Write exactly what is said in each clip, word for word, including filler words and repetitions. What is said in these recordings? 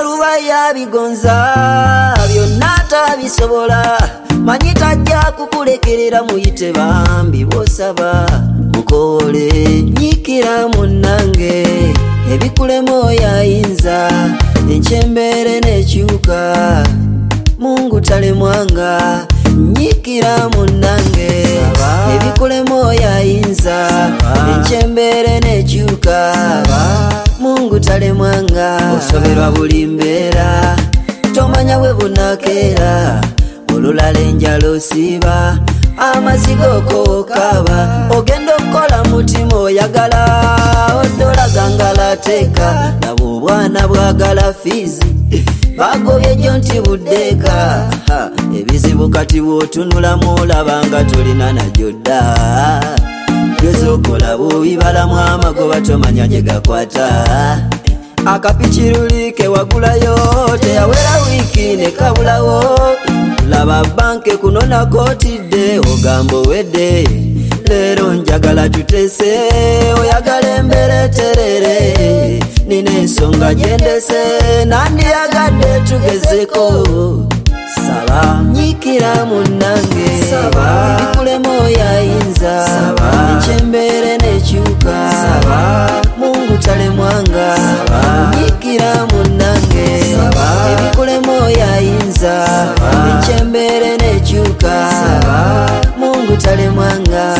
ebikaluba yabigonza byonna tabisobola manyi tajja kukulekerera muyite bambi bosaba mukole nyikira munnange ebikulemo yayinza enchembere nekyuka Mungu talemwanga nyikira munnange ebikulemo yayinza enchembere nekyuka Mungu talemwanga osoberwa buli mbeera tomanya we bunakera olulala enjala osiiba amazigo kokaba ogenda okukola mutima oyagala odola gangala teeka nabo obwana bwagala fiizi bagobye jjo nti buddeeka ebizibu kati bw'otunulamu olabanga tolina najjo dda gezokola bw'obibalamu amagoba tomanya gye gakwata akapikiruli ke wagulayo teyawera wiiki ne kabulawo laba banke kunona kotidde ogamba owedde leero njagala tutese oyagala embere terere nina ensonga gyendese nandiyagadde tugezeko saba nyikira munnange ebikulemo yayinza enchembere nekyuka Mungu talemwanga nyikira munnange ebikulemo yayinza enchembere nekyuka Mungu talemwanga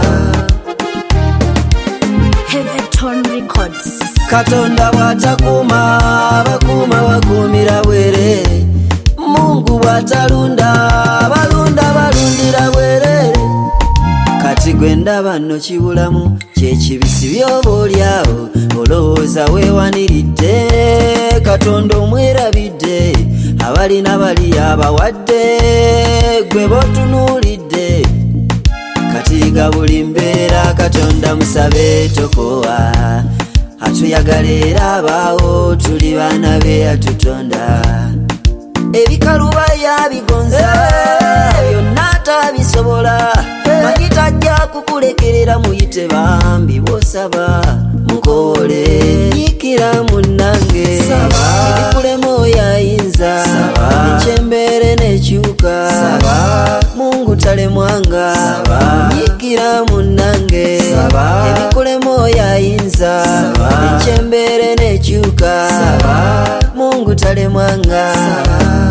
Heaventon Records. Katonda bw'atakuuma abakuuma bakuumira bwerere Mungu bw'atalunda balunda balundira bwerere kati gwe ndaba nno kibulamu kyekibisi byoba olyawo olowooza weewaniridde Katonda omwerabidde abalina bali abawadde gwe b'otunuulidde katiga buli mbeera Katonda musabe tokowa atuyagala era abaawo tuli baana be atutonda ebikaluba yabigonza byonna tabisobola manyi tajja kukulekerera muyite bambi bosaba mukole nyikira munnange ebikulemo yayinza enchembere nekyuka Mungu talemwanga nyikira munnange ebikulemo yayinza enchembere nekyuka Mungu talemwanga